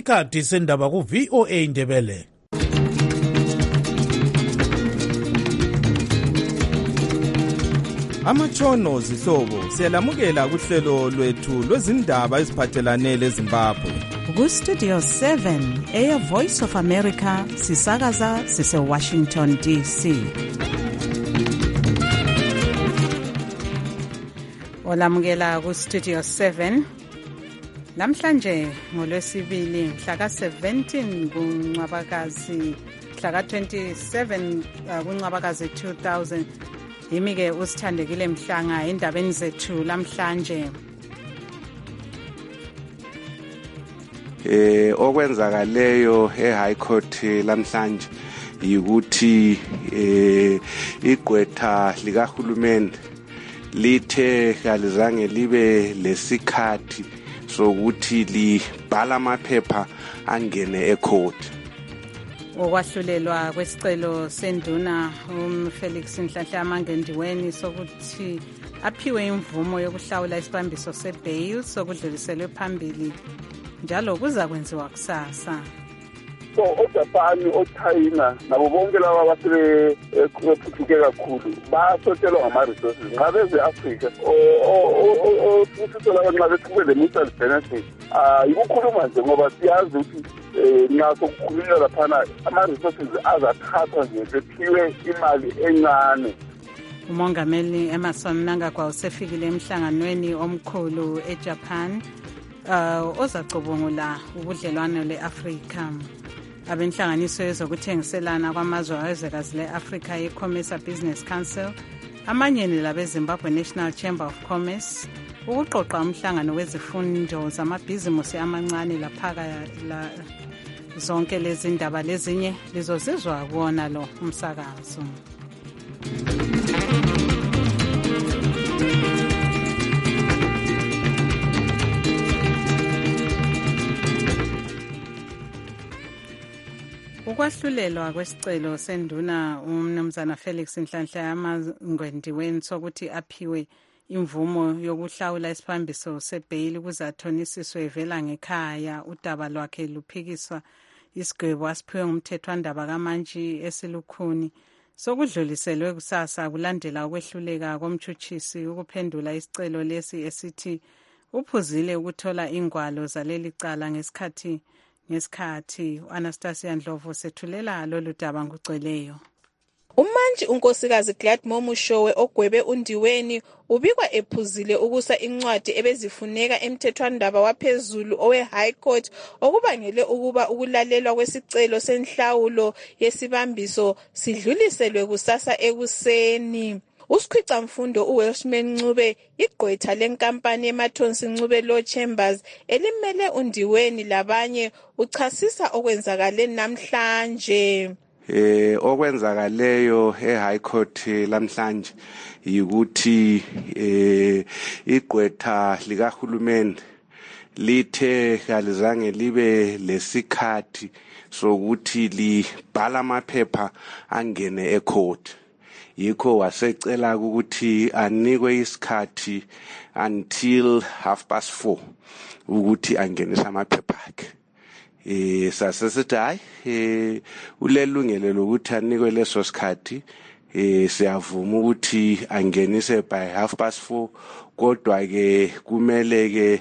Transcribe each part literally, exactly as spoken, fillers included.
Isikhathi sendaba ku V O A Ndebele. Amatshono zihlobo siyalamukela kuhlelo lwethu lwezindaba eziphathelane leZimbabwe. Ku Studio seven Air Voice of America sisakaza sise Washington D C. Olamukela ku Studio seven. Namhlanje ngolwesibili mhla ka seventeen kuNcwabakazi mhla ka twenty-seven kuNcwabakazi two thousand. Yimi ke usithandekile Mhlanga endabeni zethu lamhlanje. Eh okwenzakaleyo eHigh Court lamhlanje yikuthi eh igqwetha likahulumeni lithe kalizange libe lesikhathi sokuthi libhala amaphepha angene ecourt. Okwahlulelwa kwesicelo senduna umFelix Nhlanhla Mangendiweni sokuthi aphiwe imvumo yokuhlawula isibambiso sebail sokudluliselwe phambili njalo kuza kwenziwa kusasa. So oJapan oChina nabo bonke laba abasebe eqhubeke kakhulu basotshelwa ngama-resources nxa beze Africa o futhi laba nxa beqhubeke le-mutual benefit yikukhuluma nje ngoba siyazi ukuthi nxa sokukhulunywa laphana ama-resources azathathwa nje bephiwe imali encane. Umongameli Emerson Mnangagwa usefikile emhlanganweni omkhulu eJapan uh, ozacubungula ubudlelwano le-Afrika. Abenhlanganiso yezokuthengiselana kwamazwe awezwekazi le-Afrika ye-Commerce Business Council, amanye labe-Zimbabwe National Chamber of Commerce, ukuqoqa umhlangano wezifundo zamabhizimusi amancane laphaka la zonke lezi ndaba lezinye lizozizwa kuona lo umsakazo. Ukwahlulelwa kwesicelo senduna umnumzana Felix Nhlanhla Mangendiweni sokuthi aphiwe imvumo yokuhlawula isibambiso sebail kuzathonisiswe evela ngekhaya udaba lwakhe luphikiswa isigwebo asiphiwe ngumthethwandaba kaMantshi esilukhuni sokudluliselwe kusasa kulandela ukwehluleka komtshutshisi ukuphendula isicelo lesi esithi uphuzile ukuthola ingwalo zaleli cala ngesikhathi ngesikhathi Anastasia Ndlovu sethulela lolu daba ngugcweleyo. uMantshi unkosikazi Gladmore Mushowe ogwebe uNdiweni ubikwa ephuzile ukusa incwadi ebezifuneka emthethwandaba waphezulu owe High Court okubangele ukuba ukulalelwa kwesicelo senhlawulo yesibambiso sidluliselwe kusasa ekuseni. Usikhwica mfundo uWelshman Ncube igqwetha lenkampani eMathonsi Ncube Law Chambers elimele uNdiweni labanye uchasisa okwenzakale namhlanje. Eh okwenzakaleyo eHigh Court lamhlanje yikuthi eh igqwetha likahulumeni lithe kalizange libe lesikhathi sokuthi libhala amaphepha angene ecourt. Yikho wasecela ukuthi anikwe isikhathi until half past four ukuthi angenise amaphepha akhe. Eh sasesithi hayi eh ulelungelo lokuthi anikwe leso sikhathi eh siyavuma ukuthi angenise by half past four kodwa ke kumele ke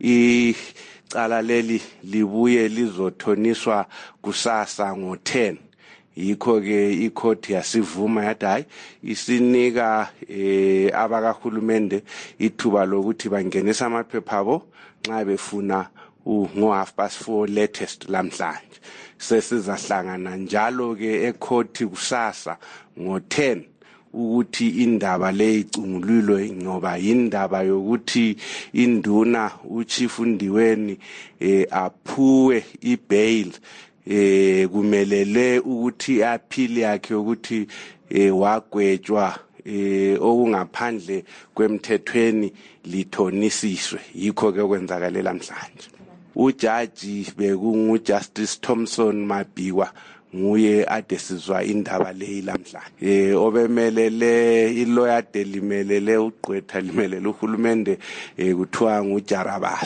icala leli libuye lizothoniswa kusasa ngo ten. Yikho ke icourt yasivuma yathi hayi isinika eh abakahulumende ithuba lokuthi bangenisa amaphepha abo nxa befuna ngo half past four latest lamhlanje. Sesizahlangana njalo ke ecourt kusasa ngo ten ukuthi indaba le icungululwe ngoba indaba yokuthi induna uChief Ndiweni eh aphuwe ibail eh kumelele ukuthi aphili yakhe ukuthi eh wagwetshwa eh okungaphandle kwemthethweni lithonisiswe. Yikho ke kwenzakala namhlanje. Ujaji bekungu Justice Thompson Mabhiwa nguye adesizwa indaba leyi lamhlanje. Eh obemelele iloya delimelele ugqwetha limelele uhulumende eh kuthiwa nguJarabasa.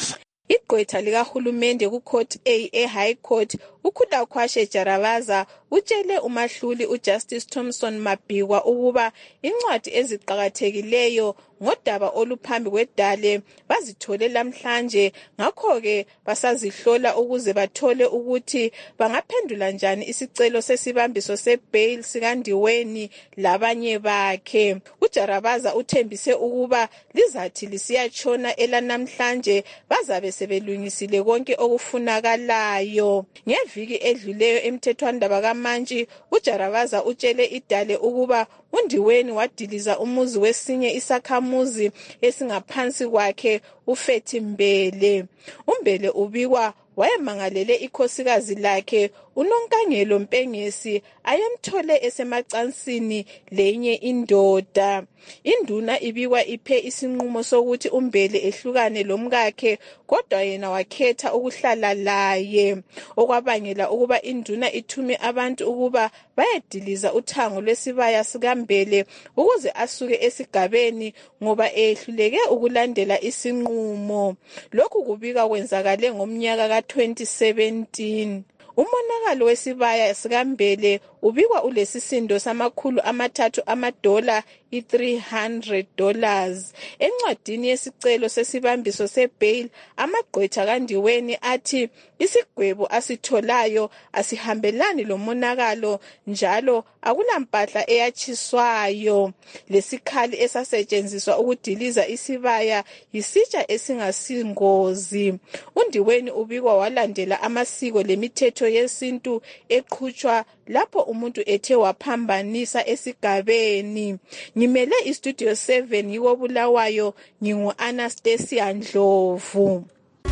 Igqwetha likahulumende ku-Court A e-High Court uKhulakhwashe Jarabaza utshele umahluli uJustice Thompson Mabhikwa ukuba incwadi eziqakathekileyo ngodaba oluphambi kwedale bazithole lamhlanje, ngakho-ke basazihlola ukuze bathole ukuthi bangaphendula njani isicelo sesibambiso sebail sikandiweni labanye bakhe. uJarabaza uthembise ukuba lizathi lisiyatshona elanamhlanje bazabe sebelungisile konke okufunakalayo. Ngeviki edluleyo emthethwandaba kaMantshi, uJarabaza utshele idale ukuba uNdiweni wadiliza umuzi wesinye isakhamuzi esingaphansi kwakhe uFethi Mbele. uMbele ubikwa wayemangalele ikhosikazi lakhe uNonkangelo Mpengesi ayemthole esemacansini lenye indoda. Induna ibikwa iphe isinqumo sokuthi uMbele ehlukane lomkakhe, kodwa yena wakhetha ukuhlala laye, okwabangela ukuba induna ithume abantu ukuba bayediliza uthango lwesibaya sikaMbele ukuze asuke esigabeni ngoba ehluleke ukulandela isinqumo. Lokhu kubika kwenzakale ngomnyaka ka twenty seventeen. Umonakalo wesibaya sikaMbele ubikwa ulesisindo samakhulu amathathu amadola i-three hundred dollars. Encwadini yesicelo sesibambiso sebail, amagqwetha kaNdiweni athi isigwebo asitholayo asihambelani lomonakalo njalo akulampahla eyatshiswayo. Lesikhali esasetshenziswa ukudiliza isibaya yisitsha esingasingozi. uNdiweni ubikwa walandela amasiko lemithetho yesintu eqhutshwa lapho umuntu ethe waphambanisa esigabeni. Ngimele istudio seven yiwo Bulawayo, ngingu Anastasia Ndlovu.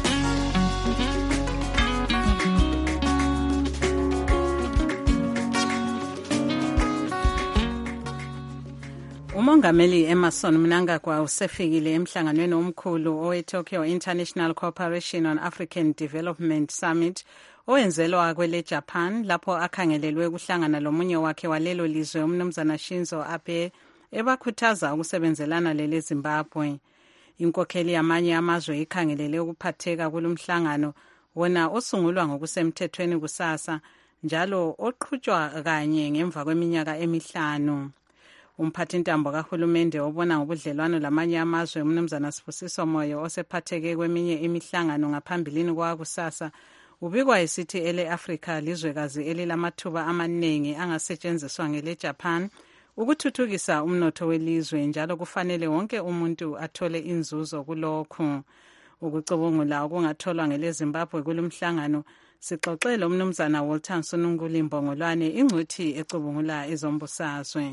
Umongameli Emerson Mnangagwa usefikile emhlanganweni omkhulu owe-Tokyo International Cooperation on African Development Summit owenzelwa kwele Japan, lapho akhangelelwe ukuhlangana lomunye wakhe walelo lizwe umnumzana Shinzo Abe ebakhuthaza ukusebenzelana lele Zimbabwe. Inkokheli yamanye amazwe ikhangelele ukuphatheka kulomhlangano wona osungulwa ngokusemthethweni kusasa njalo oqhutshwa kanye ngemva kweminyaka emihlanu. Umphathintambo kahulumende obona ngobudlelwano lamanye amazwe umnumzana Sibusiso Moyo osephatheke kweminye imihlangano ngaphambilini kwakusasa ubikwa esithi ele Africa lizwekazi elilamathuba amaningi angasetshenziswa ngele Japan ukuthuthukisa umnotho welizwe, njalo kufanele wonke umuntu athole inzuzo kulokhu. Ukucubungula okungatholwa ngele Zimbabwe kulomhlangano sixoxele umnumzana Walter Nsonunguli Mbongolwane, ingcwethi ecubungula ezombusazwe.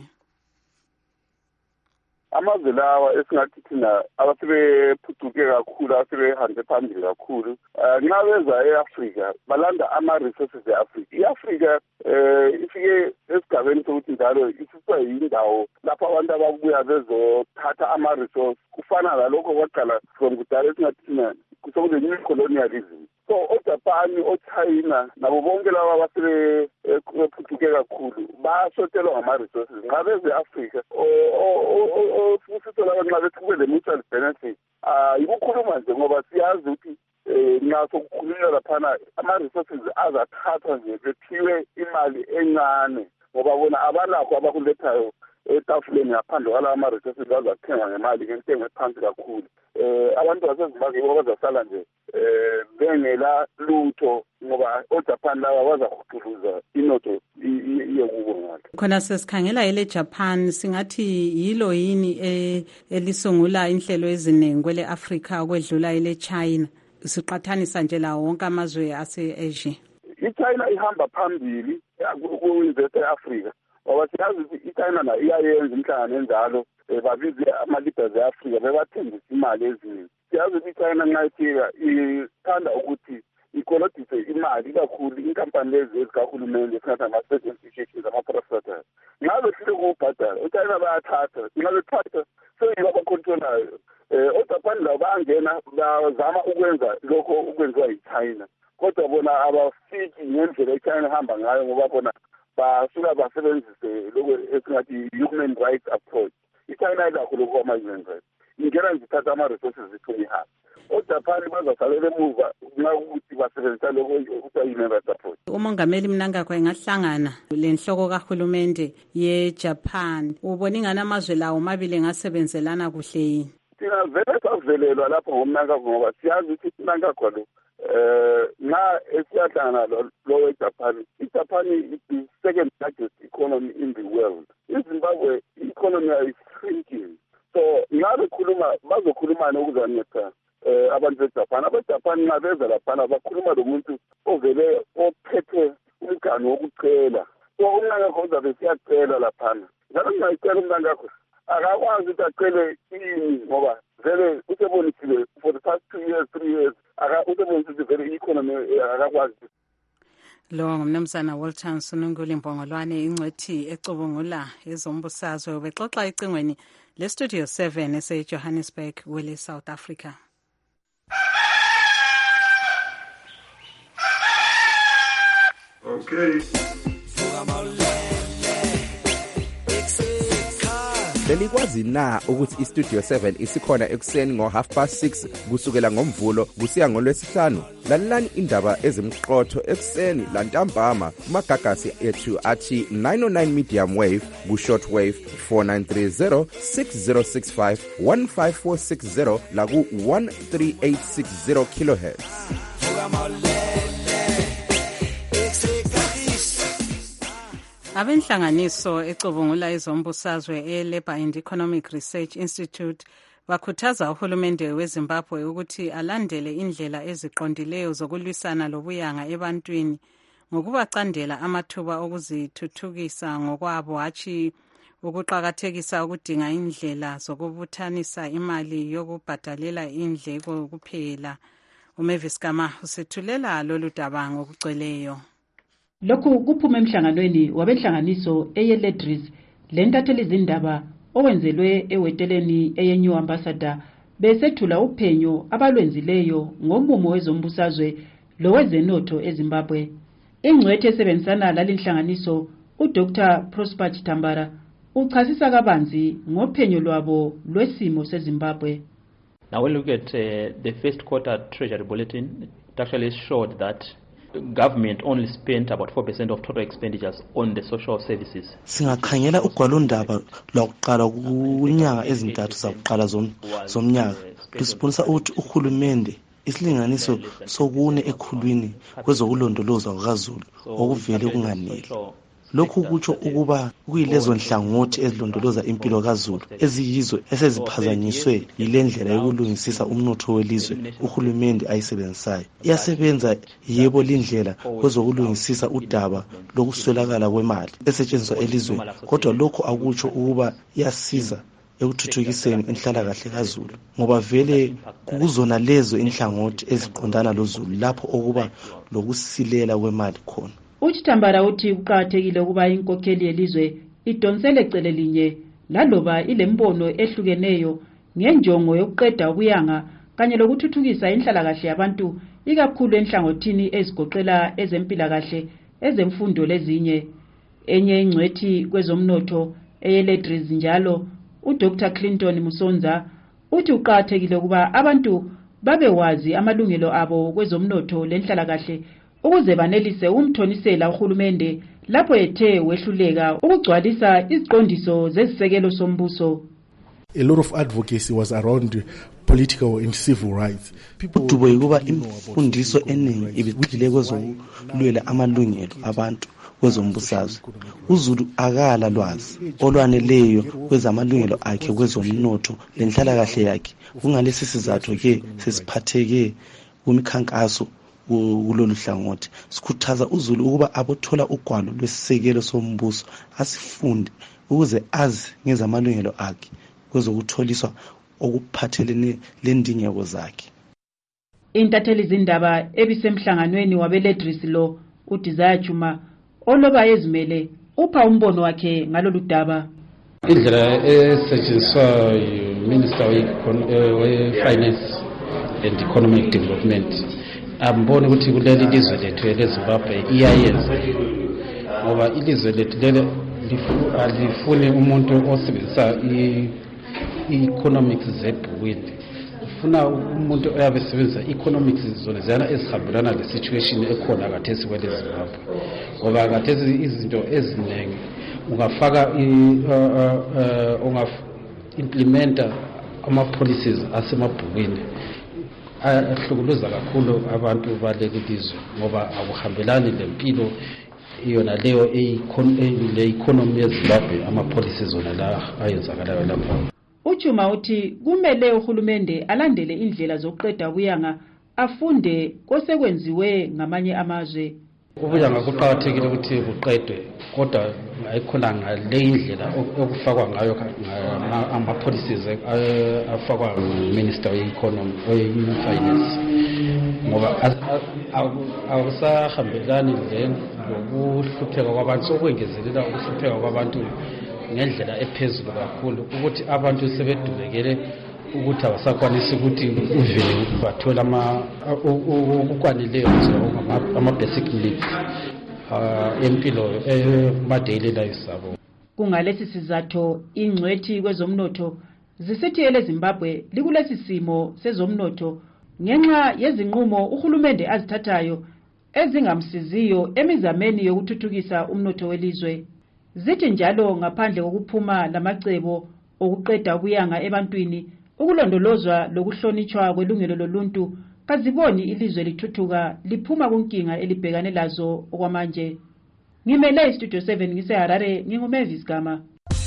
Amazwe lawa esingathi thina abasebephucuke kakhulu, asebehambe phambili kakhulu, nxa beza e-Afrika balanda ama-resources e-Afrika. I-Afrika um ifike esigabeni sokuthi njalo isiswa yindawo lapho abantu ababuya bezothatha ama-resource, kufana lalokho kwaqala from kudala esingathi thina kusokune-new colonialism. So oJapan, oChina nabo bonke laba abasebephucuke kakhulu basotelwa ngama-resources. Nxa beze e-Afrika ofusitho laba nxa beqhube le-mutual benefit, um yikukhuluma nje ngoba siyazi ukuthi um nxa sokukhulunywa laphana ama-resources azathathwa nje bephiwe imali encane ngoba bona abalakho abakulethayo etafuleni ngaphandle kwalawa ama-resources azathengwa ngemali ngentengo ephansi kakhulu. Um abantu basezimbabwe yibo bazasala nje um bengela lutho ngoba oJapan laba bazahuquluza inotho iye kubo ngakho. Khona sesikhangela ele Japan, singathi yilo yini elisungula inhlelo eziningi kwele Africa okwedlula ele China, siqathanisa nje la wonke amazwe ase-Asia? I-China ihamba phambili ku-invest e-Africa ngoba siyazi ukuthi i-China na iyayenza imhlangano enjalo, babize ama-leaders e-Afrika bebathembisa imali eziningi. Siyazi ukuthi i-China nxa ifika ithanda ukuthi ikolodise imali kakhulu inkampani lezi ezikahulumende esingathi ama-state institutions, ama-prostators. Nxa befike ukubhadala u-China bayathatha, nxa bethatha seyibo abakhontrolayo. Um oJapan labo bayangena bazama ukwenza lokho ukwenziwa yi-China, kodwa bona abafiki ngendlela i-China ihamba ngayo ngoba bona basuka basebenzise lokho esingathi human rights approach. I-China ilakho lokhu kwama-human rights. ingena ngithatha ama-resources zithume ihambe. oJapan bazasalela emuva nxa ukuthi basebenzisa lokho okuthiwa yi-member support. Umongameli Mnangagwa engahlangana lenhloko kahulumende ye-Japan, ubona ingane amazwe lawo mabili ngasebenzelana kuhle yini? Thina vele savelelwa lapho ngomNangagwa ngoba siyazi ukuthi uMnangagwa lo eh nxa esiyahlangana lo weJapan, iJapan is the second largest economy in the world. iZimbabwe economy is shrinking. So ngabe khuluma bazokhulumana ukuzanceda eh abantu beJapan. AbeJapan nxa beza laphana bakhuluma lomuntu ovele ophethe umgani wokucela. So uMnangagwa uzabe siyacela laphana. Njalo ngiyacela uMnangagwa akakwazi ukuthi acele ini ngoba vele usebonisile for the past two years, three years usebonisile vele i-economy akakwazi. Lo ngumnumzana Walter Nsunguli Mbongolwane, ingcwethi ecubungula ezombusazwe, bexoxa icingweni le-Studio seven ese-Johannesburg, wele South Africa. Okay. Belikwazi na ukuthi iStudio seven isikhona ekuseni ngo half past six kusukela ngomvulo kusiya ngolwesihlanu? Lalelani indaba ezimqotho ekuseni lantambama kumagagasi ethu athi nine oh nine medium wave ku short wave four nine three zero six zero six five one five four six zero la ku one three eight six zero kilohertz. Abenhlanganiso ecubungula ezombusazwe e-Labour and Economic Research Institute bakhuthaza uhulumende weZimbabwe ukuthi alandele indlela eziqondileyo zokulwisana lobuyanga ebantwini ngokubacandela amathuba okuzithuthukisa ngokwabo, hatshi ukuqakathekisa ukudinga indlela zokubuthanisa imali yokubhadalela indleko kuphela. uMavis Gama usethulela lolu daba ngokugcweleyo. Lokhu kuphuma emhlanganweni wabenhlanganiso eyeLedris lentatheli izindaba owenzelwe eweteleni eyeNew Ambassador besethula uphenyo abalwenzileyo ngomumo wezombusazwe lowezenotho eZimbabwe. Ingcwethi esebenzisana lalinhlanganiso uDr Prosper Chitambara uchasisa kabanzi ngophenyo lwabo lwesimo seZimbabwe. Now we look at uh, the first quarter Treasury Bulletin. It actually showed that government only spent about four percent of total expenditures on the social services. Singakhangela ugwalondaba lwakuqala kunyanga ezintathu zakuqala zomnyaka lusibonisa ukuthi uhulumende isilinganiso sokune ekhulwini kwezokulondolozwa kwaZulu okuvele kunganele. Lokhu kutsho ukuba kuyilezo nhlangothi ezilondoloza impilo kaZulu eziyizo eseziphazanyiswe yilendlela yokulungisisa umnotho welizwe uhulumende ayisebenzisayo. Iyasebenza yebo lindlela kwezokulungisisa udaba lokuswelakala kwemali esetshenziswa elizweni, kodwa lokho akutsho ukuba iyasiza ekuthuthukiseni inhlalakahle kaZulu ngoba vele kukuzona lezo inhlangothi eziqondana loZulu lapho okuba lokusilela kwemali khona. Uchitambara uthi kuqakathekile ukuba inkokheli yelizwe idonsele cele linye laloba ilembono ehlukeneyo ngenjongo yokuqeda ubuyanga kanye lokuthuthukisa inhlalakahle yabantu ikakhulu enhlangothini ezigoqela ezempilakahle, ezemfundo lezinye. Enye ingcwethi kwezomnotho eyeLedris njalo uDr Clinton Musonza uthi uqakathekile ukuba abantu babewazi amalungelo abo kwezomnotho lenhlalakahle ukuze banelise umthonisela uhulumende lapho ethe wehluleka ukugcwalisa iziqondiso zezisekelo sombuso. A lot of advocacy was around political and civil rights. Udubo yukuba imfundiso eningi ibigxile kwezokulwela amalungelo abantu kwezombusazwe. uZulu akala lwazi olwaneleyo kwezamalungelo akhe kwezomnotho lenhlalakahle yakhe. Kungalesi sizathu ke sesiphatheke kumikhankaso kulolu hlangothi. Sikhuthaza uZulu ukuba abothola ugwalo lwesisekelo sombuso asifunde ukuze azi ngezamalungelo akhe kwezokutholiswa okuphathelene lendingeko zakhe. Intatheli izindaba ebisemhlanganweni wabeLedris lo uDesire Chuma oloba ezimele upha umbono wakhe ngalolu daba. Indlela esetshenziswa yiMinister we-Finance and Economic Development ambone ukuthi kuleli lizwe lethu leZimbabwe iyayenza ngoba ilizwe lethu lele alifuni umuntu osebenzisa i-economics zebhukwini ufuna umuntu oyabe sebenzisa economics zona ziyana ezihambelana le-situation ekhona khathesi kwele Zimbabwe ngoba khathesi izinto eziningi ungafaka unga-implementa ama-policies asemabhukwini ahlukuluza kakhulu abantu baleli lizwe ngoba akuhambelani lempilo iyona leyo le-economy yeZimbabwe ama-policies zona la ayenzakalayo lapha. Uchuma uthi kumele uhulumende alandele indlela zokuqeda ubuyanga afunde kosekwenziwe ngamanye amazwe. Ubuyanga kuqakathekile ukuthi buqedwe kodwa ayikhona ngale indlela okufakwa ngayo ama-policies afakwa nguminister we-economy we-finance ngoba akusahambelani lokuhlupheka kwabantu sokwengezelela ukuhlupheka kwabantu ngendlela ephezulu kakhulu ukuthi abantu sebedubekele ukuthi abasakwanisi ukuthi uvele bathola okukwanileyo ama-basic needs empilo ema-daily lives abo. Kungalesi sizathu ingcwethi kwezomnotho zisithi ele Zimbabwe likulesi simo sezomnotho ngenxa yezinqumo uhulumende azithathayo ezingamsiziyo emizameni yokuthuthukisa umnotho welizwe. Zithi njalo ngaphandle kokuphuma lamacebo okuqeda ubuyanga ebantwini ukulondolozwa lokuhlonitshwa kwelungelo loluntu kaziboni ilizwe lithuthuka liphuma kunkinga elibhekane lazo okwamanje. Ngimele iStudio seven ngiseHarare nginguMavis Gama.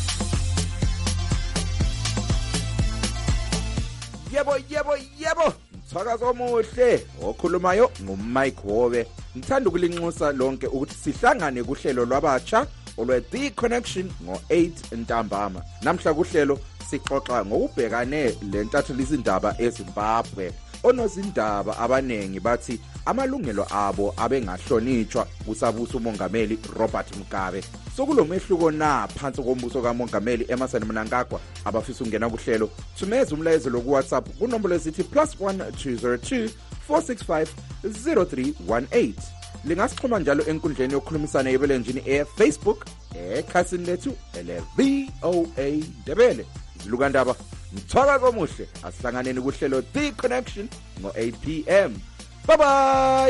Yebo yebo yebo mthakazo omuhle okhulumayo nguMike Hobe. Ngithanda ukulinxusa lonke ukuthi sihlangane kuhlelo lwabatsha olwe The Connection ngo eight ntambama. Namhla kuhlelo sixoxa ngokubhekane lentathulo izindaba eZimbabwe. Onozindaba abanengi bathi amalungelo abo abengahlonitshwa kusabusa umongameli Robert Mugabe. Sokulomehluko na phansi kombuso kamongameli Emmerson Mnangagwa. Abafisa ukungena kuhlelo thumeza umlayezo lo ku WhatsApp kunombolo esithi plus one two zero two four six five zero three one eight. Lingasixhuma njalo enkundleni yokukhulumisana yebelenjini e-Facebook ekhasini lethu ele V O A Ndebele. Zilukandaba mthakazo omuhle asihlanganeni kuhlelo The Connection ngo eight p m. Bye bye.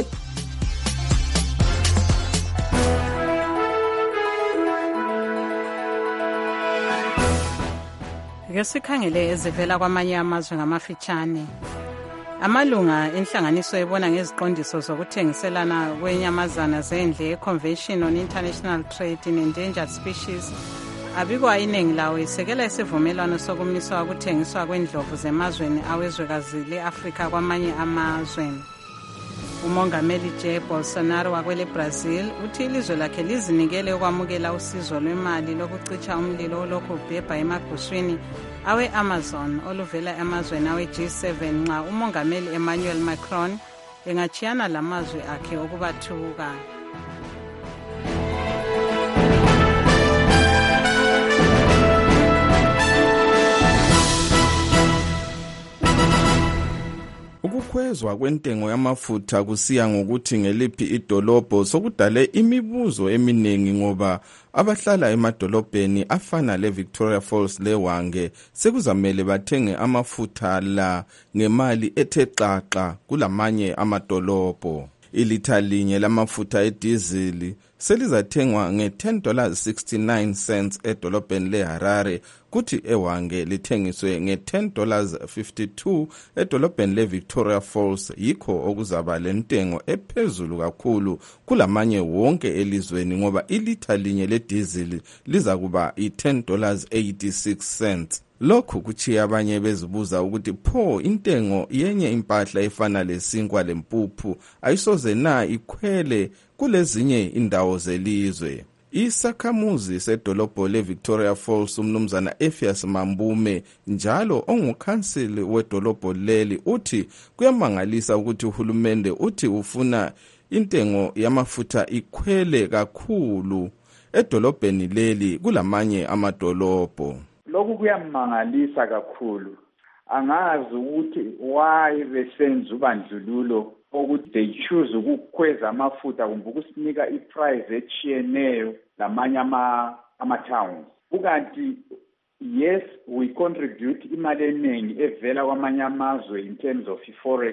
Ngesikhangele ezivela kwamanye amazwe ngamafitshane. Amalunga enhlanganiso ebona ngeziqondiso zokuthengiselana kwenyamazana zendle Convention on International Trade in Endangered Species abikwa iningi lawo isekela isivumelwano sokumiswa ukuthengiswa kwendlovu zemazweni awezwekazi le-Afrika kwamanye amazwe. Umongameli Jair Bolsonaro wakwele Brazil uthi ilizwe lakhe lizinikele ukwamukela usizo lwemali lokucitsha umlilo olokhu ubhebha emaguswini awe-Amazon oluvela emazweni awe-G seven nxa umongameli Emmanuel Macron engachiyana lamazwe akhe okubathuka. Ukukhwezwa kwentengo yamafutha kusiya ngokuthi ngeliphi idolobho sokudale imibuzo eminingi ngoba abahlala emadolobheni afana leVictoria Falls leWange sekuzamele bathenge amafutha la ngemali ethe xaxa kulamanye amadolobho. Ilitha linye lamafutha edizili selizathengwa nge-ten dollars sixty-nine cents edolobheni leHarare kuthi eWange lithengiswe nge-ten dollars fifty-two edolobheni leVictoria Falls. Yikho okuzaba lentengo ephezulu kakhulu kulamanye wonke elizweni ngoba ilitha linye ledizili liza kuba i-ten dollars eighty-six cents. Lokhu kuchiya abanye bezibuza ukuthi pho intengo yenye impahla efana lesinkwa lempuphu ayisoze na ikhwele kulezinye indawo zelizwe. Isakhamuzi sedolobho leVictoria Falls umnumzana Effias Mambume njalo ongukhansili wedolobho leli uthi kuyamangalisa ukuthi uhulumende uthi ufuna intengo yamafutha ikhwele kakhulu edolobheni leli kulamanye amadolobho. Lokhu kuyamangalisa kakhulu. Angazi ukuthi why besenza ubandlululo ukuthi they choose ukukhweza amafutha kumbe ukusinika iprice echiyeneyo lamanye ama ama towns. Ukanti yes, we contribute imali eningi evela kwamanye amazwe in terms of forex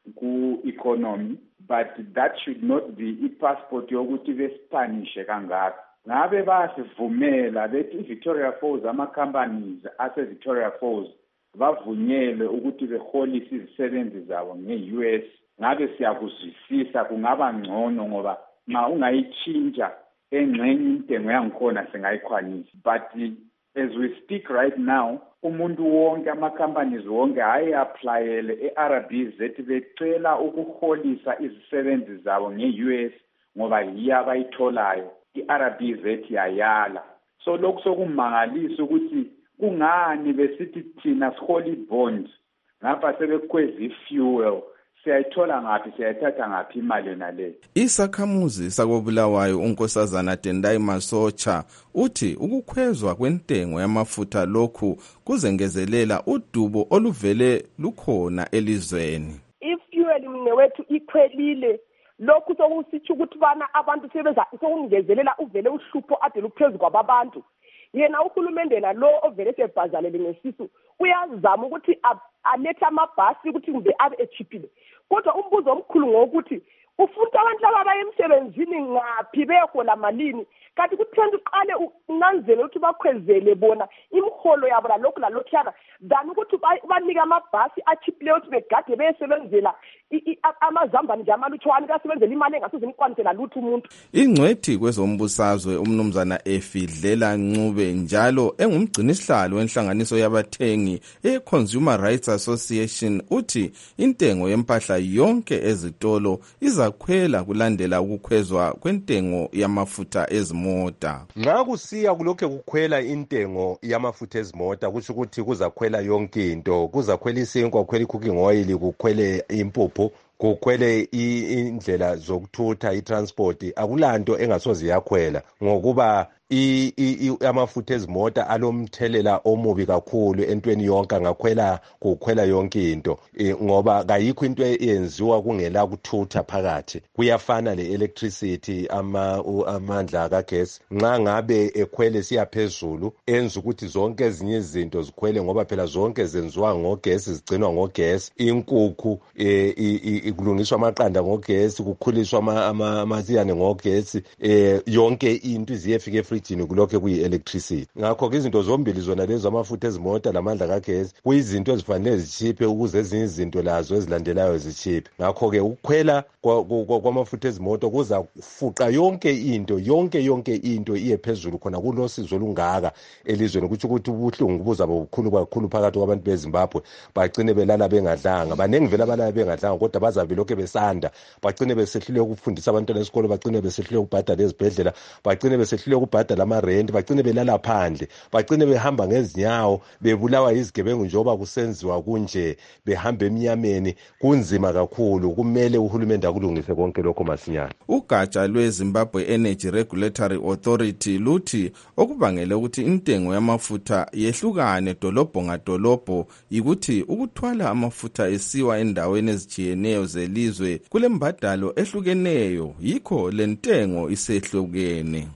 ku-economy, but that should not be i-passport yokuthi besipanishe kangaka. Ngabe basivumela bethi i-Victoria Falls, ama-companies ase-Victoria Falls bavunyelwe ukuthi beholise izisebenzi zabo nge-U S. Ngabe siyakuzwisisa kungaba ngcono ngoba ma ungayitshintsha engxenye intengo yangikhona singayikhwanisa. But as we speak right now, umuntu wonke ama-companies wonke ayi-aplayele e-R B Z becela ukuholisa izisebenzi zabo nge-U S ngoba yiyo abayitholayo. I-R B Z yayala. So lokhu sokumangalisa ukuthi kungani besithi thina sihola i-bond ngapha sebekweza i-fuel siyayithola ngaphi siyayithatha ngaphi imali yona le. Isakhamuzi sakobulawayo unkosazana Tendai Masocha uthi ukukhwezwa kwentengo yamafutha lokhu kuzengezelela udubo oluvele lukhona elizweni. I-fuel mnewethu ikhwelile lokhu sokusitsho ukuthi bana abantu sebeza sokungezelela uvele uhlupho ade luphezulu kwabantu. Yena uhulumende lo ovele sebhazalele ngesisu uyazama ukuthi alethe amabhasi ukuthi kumbe abe echiphile. Kodwa umbuzo omkhulu ngokuthi ufuna abantu laba bayemsebenzini ngaphi behola malini kanti kuthenda uqale unanzele ukuthi bakhwezele bona imiholo yabo la lokhu la lokhana than ukuthi banika amabhasi achiphile ukuthi begade besebenzela amazambani nje amaluthwani kasebenzela imali engasuze ikwanisela lutho umuntu. Ingcwethi kwezombusazwe umnumzana Efidlela Ncube njalo engumgcinisihlalo wenhlanganiso yabathengi e-Consumer Rights Association uthi intengo yempahla yonke ezitolo izakhwela kulandela ukukhwezwa kwentengo yamafutha ezimota. Nxa kusiya kulokho kukhwela intengo yamafutha ezimota kusho ukuthi kuzakhwela yonke into, kuzakhwela isinkwa, kukhwela i-cooking oil, kukhwele impuphu, kukhwele indlela zokuthutha i-transport. Akulanto engasoze yakhwela ngokuba i amafutha ezimota alomthelela omubi kakhulu entweni yonke ngakhwela kukhwela yonke into ngoba kayikho into eyenziwa kungela kuthutha phakathi. Kuyafana le-electricity ama amandla kagesi nxa ngabe ekhwele siyaphezulu enza ukuthi zonke ezinye izinto zikhwele ngoba phela zonke zenziwa ngogesi, zigcinwa ngogesi. Inkukhu ikulungiswa amaqanda ngogesi, kukhuliswa amasiyane ngogesi, yonke into iziyefika efrijini kulokho kuyi-electricity. Ngakho ke izinto zombili zona lezo amafutha ezimota lamandla kagesi kuyizinto ezifanele zichiphe ukuze ezinye izinto lazo ezilandelayo zichiphe. Ngakho ke ukukhwela kwamafutha ezimota kuza kufuqa yonke into yonke yonke into iye phezulu khona kulosizo lungaka elizweni kuthi ukuthi ubuhlungu buza bobukhulu kakhulu phakathi kwabantu beZimbabwe bagcine belala bengadlanga. Banengi vele abalala bengadlanga kodwa bazabe lokho besanda bagcine besehlule ukufundisa abantwana esikole, bagcine besehlule ukubhadala ezibhedlela, bagcine besehlule ukubhadala amarent, bagcine belala phandle, bagcine behamba ngezinyawo bebulawa izigebengu njoba kusenziwa kunje, behamba emnyameni. Kunzima kakhulu, kumele uhulumende akulungise konke lokho masinyane. Ugatsha lweZimbabwe Energy Regulatory Authority luthi okubangela ukuthi intengo yamafutha yehlukane dolobho ngadolobho yikuthi ukuthwala amafutha esiwa endaweni ezijiyeneyo zelizwe kulembadalo ehlukeneyo, yikho lentengo isehlukene.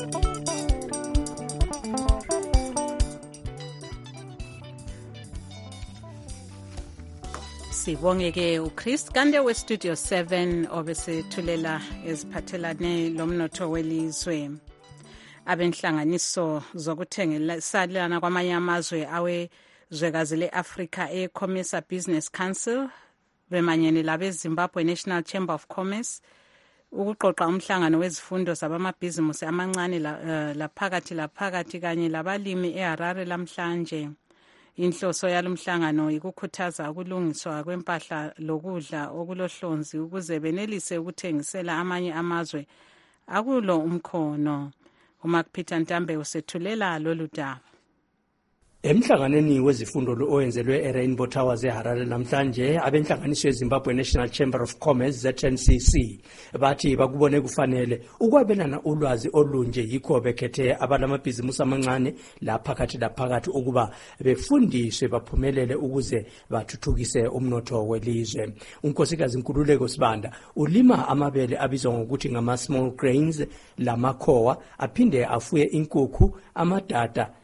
Sibongeke uChris Kande we Studio seven obesethulela eziphathelane lomnotho welizwe. Abenhlanganiso zokuthengiselana kwamanye amazwe awezwekazi le-Africa e-Commerce Business Council bemanyene labe-Zimbabwe National Chamber of Commerce ukuqoqa umhlangano wezifundo zabamabhizimusi amancane laphakathi laphakathi kanye labalimi eHarare lamhlanje. Inhloso yalomhlangano ikukhuthaza ukulungiswa kwempahla lokudla okulohlonzi ukuze benelise ukuthengisela amanye amazwe akulo umkhono. uMark Peter Ntambe usethulela lolu daba. Emhlanganweni wezifundo lo oyenzelwe eRainbow Towers eHarare namhlanje abenhlanganiso yeZimbabwe National Chamber of Commerce Z N C C bathi bakubone kufanele ukwabelana ulwazi olunje yikho bekhethe abalamabhizimusi amancane laphakathi laphakathi ukuba befundiswe baphumelele ukuze bathuthukise umnotho welizwe. Unkosikazi Nkululeko Sibanda ulima amabele abizwa ngokuthi ngama small grains lamakhowa, aphinde afuye inkukhu, amadada,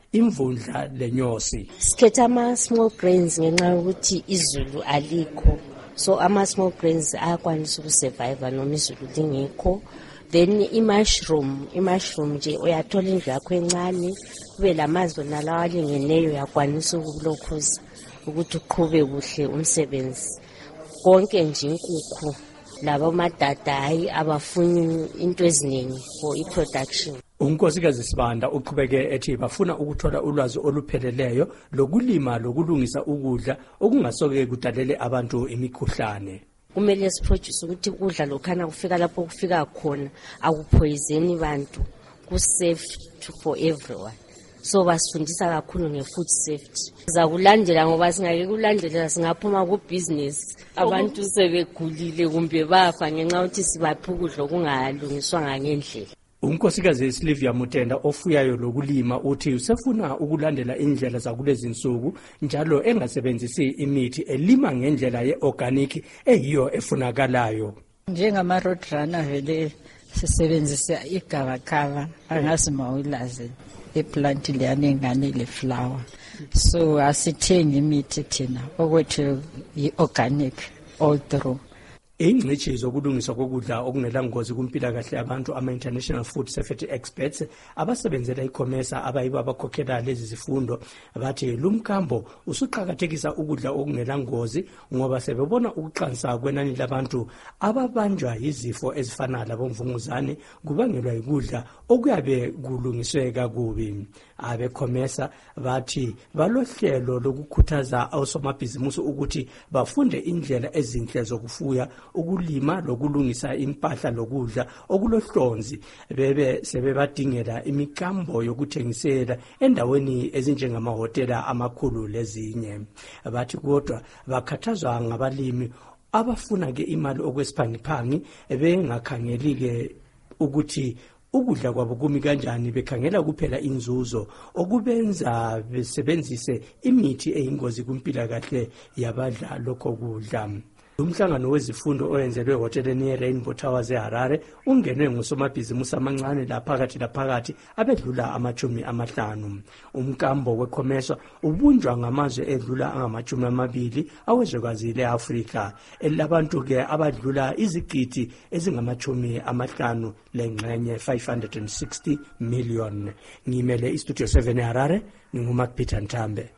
imvundla lenyosi. Sikhetha ama small grains ngenxa yokuthi izulu alikho, so ama small grains ayakwanisa ukusurvive noma izulu lingekho. Then i-mushroom, i-mushroom nje uyathola indlu yakho encane, kube lamanzi nalawa alingeneyo yakwanisa ukulokhuza ukuthi uqhube kuhle umsebenzi. Konke nje inkukhu labo madada hayi abafuni into eziningi for i-production. Unkosikazi Sibanda uqhubeke ethi bafuna ukuthola ulwazi olupheleleyo lokulima lokulungisa ukudla okungasoke kudalele abantu imikhuhlane. Kumele siproduce ukuthi ukudla lokhana kufika lapho kufika khona akupoisoni bantu, ku-safe for everyone. So basifundisa kakhulu nge-food safety. Sizakulandela ngoba singake kulandela singaphuma ku-business abantu sebegulile kumbe bafa ngenxa yokuthi sibapha ukudla okungalungiswanga ngendlela. Unkosikazi Silvia Mutenda ofuyayo lokulima uthi usefuna ukulandela indlela zakulezi insuku njalo engasebenzisi imithi elima ngendlela ye-organic eyiyo efunakalayo. Njengama roadrunner vele sisebenzisa igabakaba angazi mawulazi eplant leyane ngane le flower, so asithengi imithi thina okwethu i-organic all through. Ingcitshi zokulungiswa kokudla okungela ngozi kumpila kahle abantu ama-international food safety experts abasebenzela iCOMESA abayibo abakhokhela lezi zifundo bathi lumkambo usuqhakathekisa ukudla okungela ngozi ngoba sebebona ukuqansa kwenani labantu ababanjwa yizifo ezifana labomvunguzane kubangelwa yikudla okuyabe kulungiswe kakubi. AbeCOMESA bathi balohlelo lokukhuthaza osomabhizimusi ukuthi bafunde indlela ezinhle zokufuya, ukulima lokulungisa impahla lokudla okulohlonzi, bebe sebebadingela imikambo yokuthengisela endaweni ezinjengamahotela amakhulu lezinye. Bathi kodwa bakhathazwa ngabalimi abafuna ke imali okwesiphangiphangi bengakhangeli ke ukuthi ukudla kwabo kumi kanjani, bekhangela kuphela inzuzo okubenza besebenzise imithi eyingozi kumpila kahle yabadla lokho kudla. Umhlangano wezifundo oyenzelwe ehoteleni ye-Rainbow Towers eHarare ungenwe ngusomabhizimusi amancane laphakathi laphakathi abedlula amachumi amahlanu. Umkambo weCOMESA ubunjwa ngamazwe edlula angamachumi amabili awezwekazi le-Afrika, elabantu ke abadlula izigidi ezingamachumi amahlanu lengxenye five hundred sixty million. Ngimele iStudio seven eHarare, ninguMark Peter Ntambe.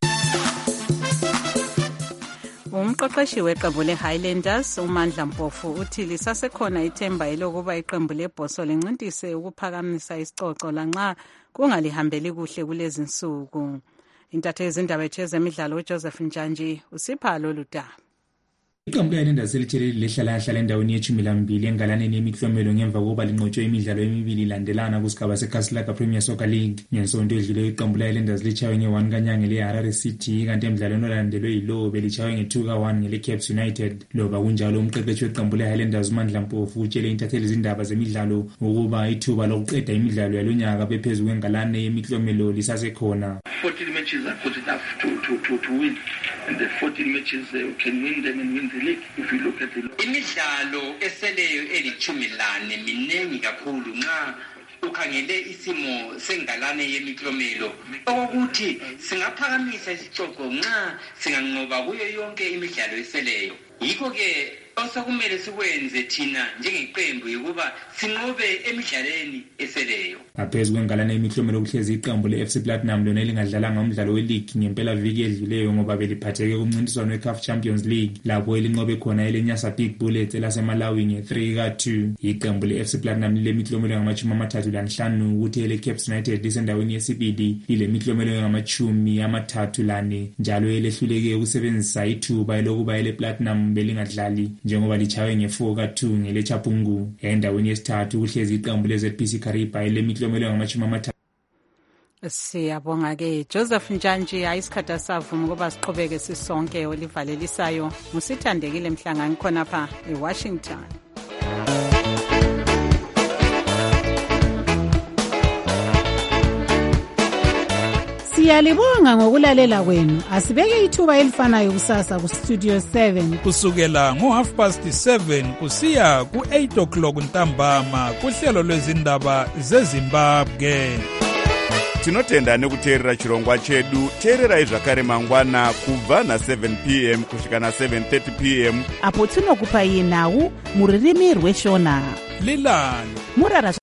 Umqeqeshi weqembu le-Highlanders uMandla Mpofu uthi lisasekhona ithemba elokuba iqembu lebhoso lincintise ukuphakamisa isicoco lanxa kungalihambeli kuhle kulezi nsuku. Intatheli zindaba ezemidlalo uJoseph Njanji usipha lolu daba. Iqembu le-Highlanders selitheleli lehlala hlala endaweni yechumi lambili engalaneni yemiklomelo ngemva kokuba linqotshwe imidlalo emibili ilandelana kusigaba seKasilaka Premier Soccer League. Ngesonto edluleyo iqembu le-Highlanders litshaywe nge-one kanyanga leHarare City, kanti emidlalweni olandelwe yilo belitshaywe nge-two ka one ngele-Caps United. Loba kunjalo umqeqeshi weqembu le-Highlanders uMandla Mpofu utshele intatheli zindaba zemidlalo ukuba ithuba lokuqeda imidlalo yalonyaka bephezu kwengalane yemiklomelo lisasekhona. fourteen matches are good enough to, to, to, to win, and the fourteen matches uh, can win them and win the league if you look at the imidlalo eseleyo elichumi lane minengi kakhulu nxa ukhangele isimo sengalane yemiklomelo okuthi singaphakamisa isicoco nxa singanqoba kuyo yonke imidlalo eseleyo. Yikho ke osokumele sikwenze thina njengeqembu ukuba sinqobe emidlalweni eseleyo. Ngaphezu kwengalane yemiklomelo kuhlezi iqembu le-F C Platinum lona elingadlalanga umdlalo we-league ngempela viki edluleyo ngoba beliphatheke kumncintiswano we-C A F Champions League lapho elinqobe khona elenyasa Big Bullets elaseMalawi nge-three ka two. Iqembu le-F C Platinum lilemiklomelo ngamachumi amathathu lanhlanu ukuthi ele-Caps United lisendaweni yesibili lilemiklomelo ngamachumi amathathu lane, njalo elehluleke ukusebenzisa ithuba elokuba ele-Platinum belingadlali njengoba lichawe nge-four ka two ngeleChapungu. Endaweni yesithathu kuhlezi iqembu le-Z P C Kariba elemiklomelo ngamachumi amathathu. Siyabonga ke Joseph Njanji, ayisikhatha savuma ngoba siqhubeke sisonke olivalelisayo. Musithandekile Mhlangani khona pha eWashington. Siyalibonga ngokulalela kwenu. Asibeke ithuba elifanayo kusasa ku Studio seven kusukela ngo half past seven kusiya ku eight o'clock ntambama kuhlelo lwezindaba zeZimbabwe. tinotenda nekuteerera chirongwa chedu. Teererai zvakare mangwana kubva na seven p m kusvika na seven thirty p m apo tinokupai nhau muririmi rweshona lilani murara